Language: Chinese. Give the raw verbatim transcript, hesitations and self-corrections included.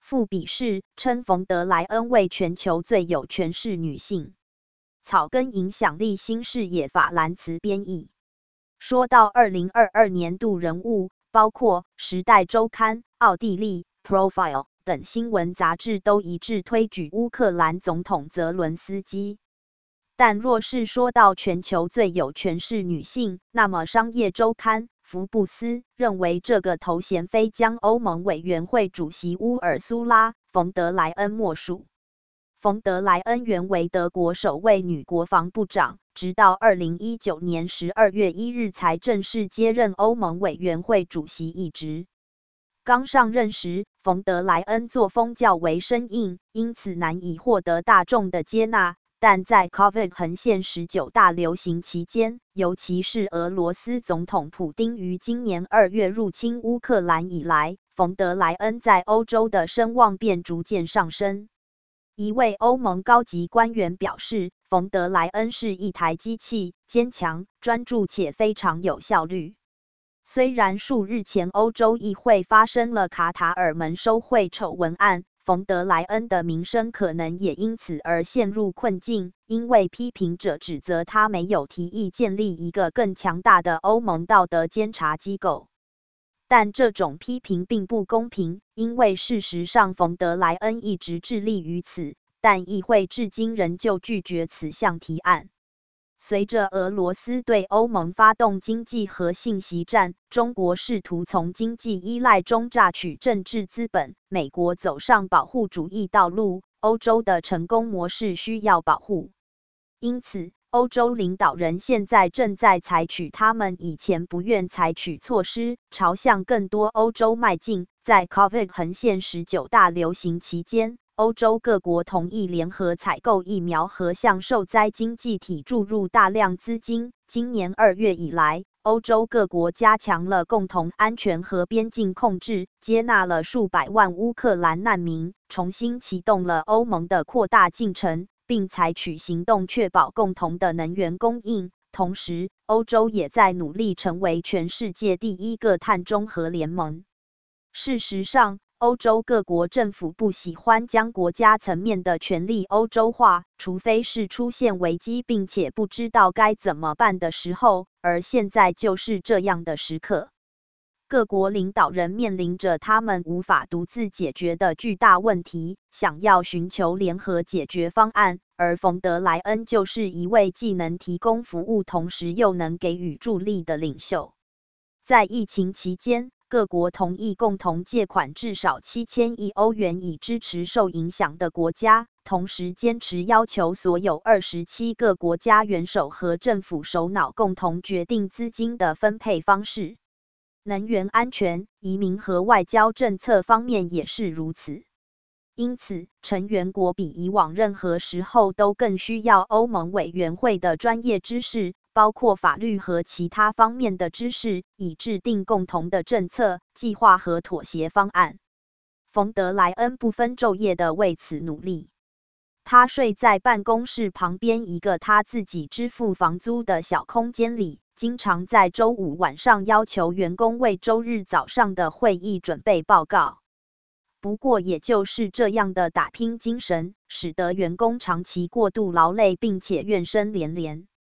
附笔试称冯德莱恩为全球最有权势女性。草根影响力新视野法兰茨编译。说到二零二二年度人物，包括《时代周刊》、奥地利 Profile 等新闻杂志都一致推举乌克兰总统泽伦斯基。但若是说到全球最有权势女性，那么《商业周刊》、福布斯认为这个头衔非将欧盟委员会主席乌尔苏拉·冯德莱恩莫属。冯德莱恩原为德国首位女国防部长，直到二零一九年十二月一日才正式接任欧盟委员会主席一职。刚上任时，冯德莱恩作风较为生硬，因此难以获得大众的接纳。但在 COVID 横线十九大流行期间，尤其是俄罗斯总统普丁于今年二月入侵乌克兰以来，冯德莱恩在欧洲的声望便逐渐上升。一位欧盟高级官员表示，冯德莱恩是一台机器，坚强、专注且非常有效率。虽然数日前欧洲议会发生了卡塔尔门收贿丑闻案，冯德莱恩的名声可能也因此而陷入困境，因为批评者指责他没有提议建立一个更强大的欧盟道德监察机构。但这种批评并不公平，因为事实上冯德莱恩一直致力于此，但议会至今仍旧拒绝此项提案。随着俄罗斯对欧盟发动经济和信息战，中国试图从经济依赖中榨取政治资本，美国走上保护主义道路，欧洲的成功模式需要保护。因此，欧洲领导人现在正在采取他们以前不愿采取措施，朝向更多欧洲迈进。在 COVID 横线十九大流行期间，欧洲各国同意联合采购疫苗和向受灾经济体注入大量资金。今年二月以来，欧洲各国加强了共同安全和边境控制，接纳了数百万乌克兰难民，重新启动了欧盟的扩大进程，并采取行动确保共同的能源供应。同时，欧洲也在努力成为全世界第一个碳中和联盟。事实上，欧洲各国政府不喜欢将国家层面的权力欧洲化，除非是出现危机并且不知道该怎么办的时候，而现在就是这样的时刻。各国领导人面临着他们无法独自解决的巨大问题，想要寻求联合解决方案，而冯德莱恩就是一位既能提供服务，同时又能给予助力的领袖。在疫情期间，各国同意共同借款至少七千亿欧元以支持受影响的国家，同时坚持要求所有二十七个国家元首和政府首脑共同决定资金的分配方式。能源安全、移民和外交政策方面也是如此。因此，成员国比以往任何时候都更需要欧盟委员会的专业知识，包括法律和其他方面的知识，以制定共同的政策、计划和妥协方案。冯德莱恩不分昼夜地为此努力。他睡在办公室旁边一个他自己支付房租的小空间里，经常在周五晚上要求员工为周日早上的会议准备报告。不过也就是这样的打拼精神，使得员工长期过度劳累并且怨声连连。